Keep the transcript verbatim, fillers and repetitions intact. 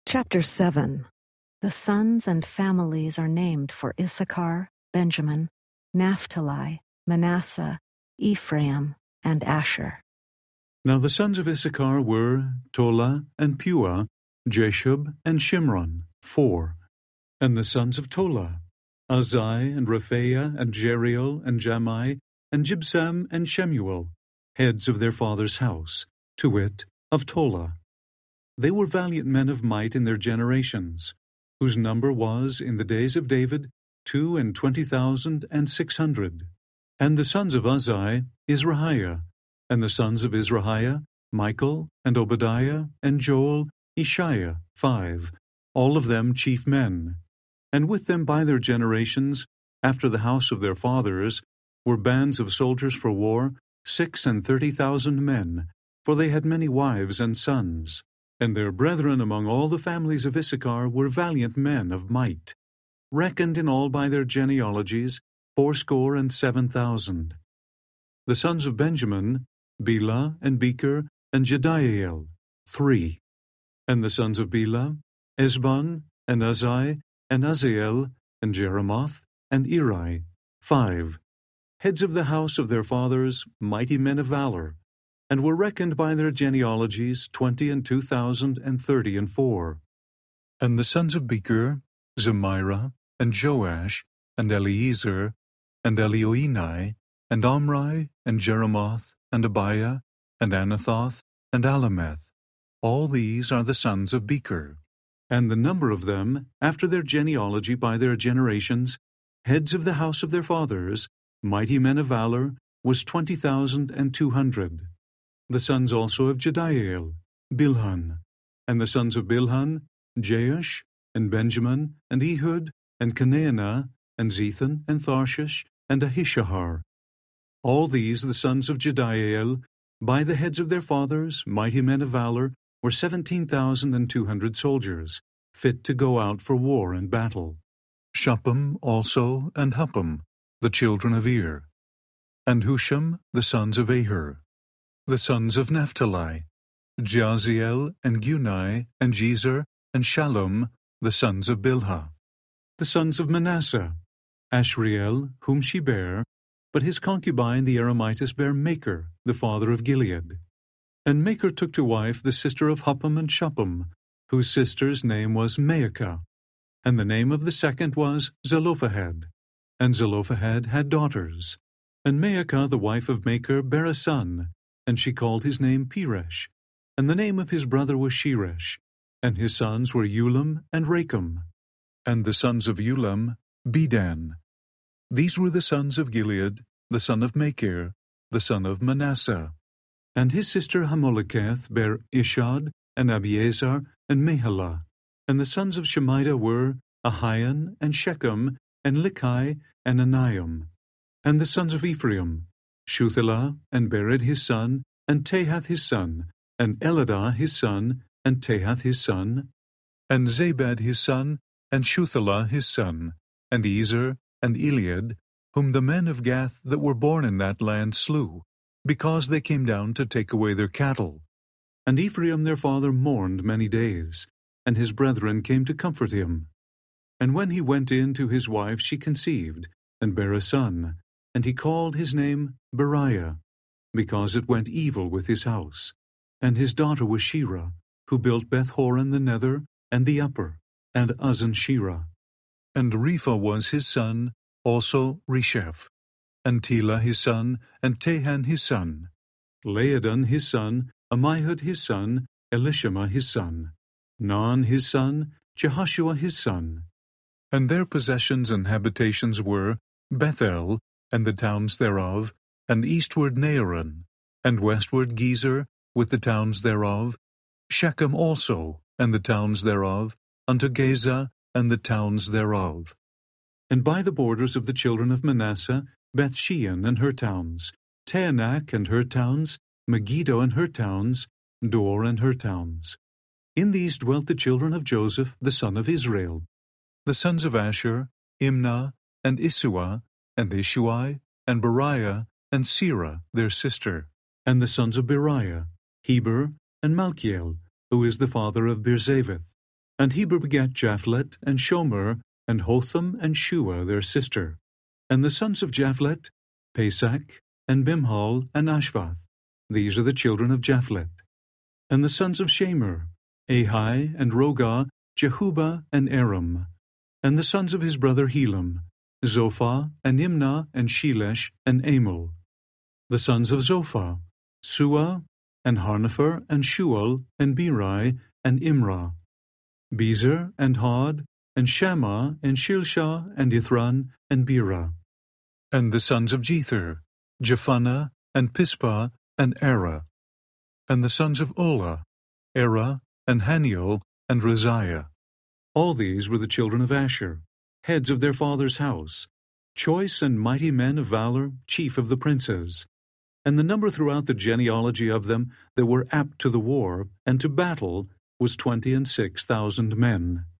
Chapter seven. The sons and families are named for Issachar, Benjamin, Naphtali, Manasseh, Ephraim, and Asher. Now the sons of Issachar were Tola and Puah, Jashub and Shimron, four. And the sons of Tola, Azai and Rephaiah and Jeriel and Jamai and Jibsam and Shemuel, heads of their father's house, to wit, of Tola. They were valiant men of might in their generations, whose number was, in the days of David, two and twenty thousand and six hundred. And the sons of Azai, Izrahiah, and the sons of Izrahiah, Michael, and Obadiah, and Joel, Ishiah, five, all of them chief men. And with them by their generations, after the house of their fathers, were bands of soldiers for war, six and thirty thousand men, for they had many wives and sons. And their brethren among all the families of Issachar were valiant men of might, reckoned in all by their genealogies, fourscore and seven thousand. The sons of Benjamin, Bela, and Becher, and Jediael, three. And the sons of Bela, Esbon, and Azai, and Azael, and Jeremoth, and Eri, five. Heads of the house of their fathers, mighty men of valor, and were reckoned by their genealogies twenty and two thousand and thirty and four. And the sons of Becher, Zemira, and Joash, and Eliezer, and Elioenai, and Omri, and Jeremoth, and Abiah, and Anathoth, and Alameth. All these are the sons of Becher. And the number of them, after their genealogy by their generations, heads of the house of their fathers, mighty men of valor, was twenty thousand and two hundred. The sons also of Jediael, Bilhan, and the sons of Bilhan, Jeush, and Benjamin, and Ehud, and Canaanah, and Zethan, and Tharshish, and Ahishahar. All these the sons of Jediael, by the heads of their fathers, mighty men of valor, were seventeen thousand and two hundred soldiers, fit to go out for war and battle. Shuppim also, and Huppim, the children of Ir, and Husham, the sons of Aher. The sons of Naphtali, Jaziel, and Gunai, and Jezer, and Shallum, the sons of Bilhah. The sons of Manasseh, Ashriel, whom she bare, but his concubine the Aramitess bare Machir, the father of Gilead. And Machir took to wife the sister of Huppim and Shuppim, whose sister's name was Maacah, and the name of the second was Zelophehad. And Zelophehad had daughters. And Maacah the wife of Machir bare a son, and she called his name Peresh, and the name of his brother was Sheresh, and his sons were Ulam and Racham. And the sons of Ulam, Bedan. These were the sons of Gilead, the son of Machir, the son of Manasseh. And his sister Hammoleketh bare Ishad, and Abiezer, and Mehalah. And the sons of Shemida were Ahian, and Shechem, and Likai, and Aniam. And the sons of Ephraim, Shuthelah, and Bered his son, and Tahath his son, and Eladah his son, and Tahath his son, and Zabad his son, and Shuthelah his son, and Ezer, and Eliad, whom the men of Gath that were born in that land slew, because they came down to take away their cattle. And Ephraim their father mourned many days, and his brethren came to comfort him. And when he went in to his wife, she conceived, and bare a son, and he called his name Beriah, because it went evil with his house. And his daughter was Shirah, who built Beth-horon the nether, and the upper, and Uzzen-shirah. And Repha was his son, also Resheph, and Telah his son, and Tahan his son, Laodon his son, Ammihud his son, Elishama his son, Non his son, Jehoshua his son. And their possessions and habitations were Bethel, and the towns thereof, and eastward Naaran, and westward Gezer, with the towns thereof, Shechem also, and the towns thereof, unto Gaza, and the towns thereof. And by the borders of the children of Manasseh, Bethshean and her towns, Taanach and her towns, Megiddo and her towns, Dor and her towns. In these dwelt the children of Joseph, the son of Israel. The sons of Asher, Imnah, and Isua, and Ishuai, and Beriah, and Serah, their sister. And the sons of Beriah, Heber, and Malchiel, who is the father of Birzavith. And Heber begat Japhlet, and Shomer, and Hotham, and Shua their sister. And the sons of Japhlet, Pesach, and Bimhal, and Ashvath. These are the children of Japhlet. And the sons of Shamer, Ahi, and Rogah, Jehuba, and Aram. And the sons of his brother Helam, Zophah, and Imnah, and Shelesh, and Amal. The sons of Zophah, Suah, and Harnepher, and Shual, and Beri, and Imrah. Bezer, and Hod, and Shammah, and Shilshah, and Ithran, and Bera. And the sons of Jether, Jephunneh, and Pispah, and Ara. And the sons of Olah, Era, and Haniel, and Raziah. All these were the children of Asher, heads of their father's house, choice and mighty men of valor, chief of the princes. And the number throughout the genealogy of them that were apt to the war and to battle was twenty and six thousand men.